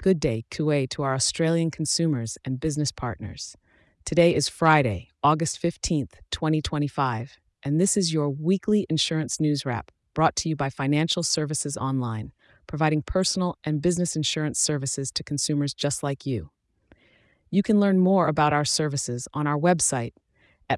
Good day, Kuwait, to our Australian consumers and business partners. Today is Friday, August 15th, 2025, and this is your weekly insurance news wrap brought to you by Financial Services Online, providing personal and business insurance services to consumers just like you. You can learn more about our services on our website at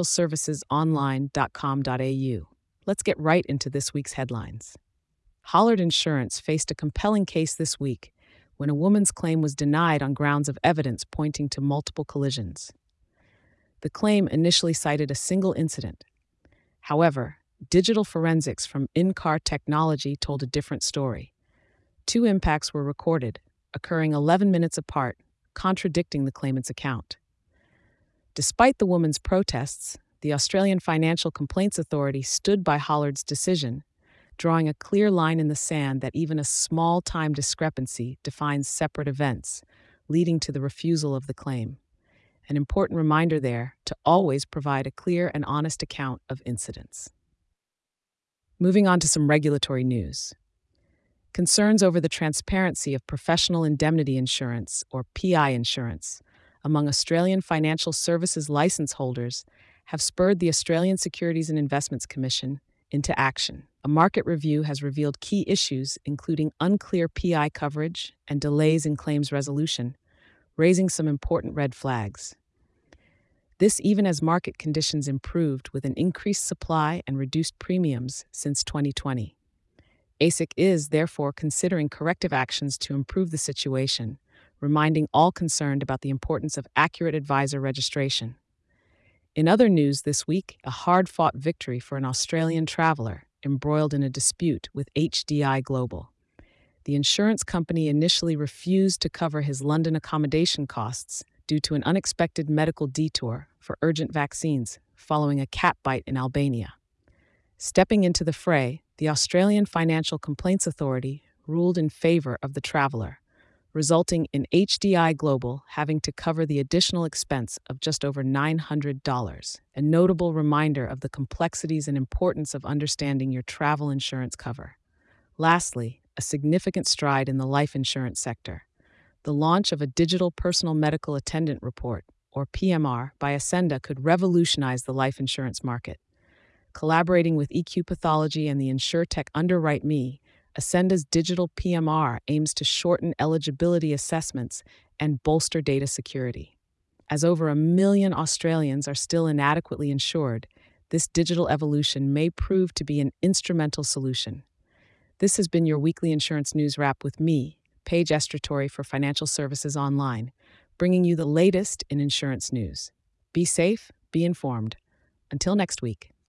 financialservicesonline.com.au. Let's get right into this week's headlines. Hollard Insurance faced a compelling case this week when a woman's claim was denied on grounds of evidence pointing to multiple collisions. The claim initially cited a single incident. However, digital forensics from in-car technology told a different story. Two impacts were recorded, occurring 11 minutes apart, contradicting the claimant's account. Despite the woman's protests, the Australian Financial Complaints Authority stood by Hollard's decision, drawing a clear line in the sand that even a small time discrepancy defines separate events, leading to the refusal of the claim. An important reminder there to always provide a clear and honest account of incidents. Moving on to some regulatory news. Concerns over the transparency of professional indemnity insurance, or PI insurance, among Australian financial services license holders have spurred the Australian Securities and Investments Commission into action. A market review has revealed key issues, including unclear PI coverage and delays in claims resolution, raising some important red flags. This even as market conditions improved with an increased supply and reduced premiums since 2020. ASIC is, therefore, considering corrective actions to improve the situation, reminding all concerned about the importance of accurate advisor registration. In other news this week, a hard-fought victory for an Australian traveller embroiled in a dispute with HDI Global. The insurance company initially refused to cover his London accommodation costs due to an unexpected medical detour for urgent vaccines following a cat bite in Albania. Stepping into the fray, the Australian Financial Complaints Authority ruled in favour of the traveller, resulting in HDI Global having to cover the additional expense of just over $900, a notable reminder of the complexities and importance of understanding your travel insurance cover. Lastly, a significant stride in the life insurance sector. The launch of a digital personal medical attendant report, or PMR, by Ascenda could revolutionize the life insurance market. Collaborating with EQ Pathology and the InsurTech Underwrite Me, Ascenda's digital PMR aims to shorten eligibility assessments and bolster data security. As over 1 million Australians are still inadequately insured, this digital evolution may prove to be an instrumental solution. This has been your weekly insurance news wrap with me, Paige Estratori for Financial Services Online, bringing you the latest in insurance news. Be safe, be informed. Until next week.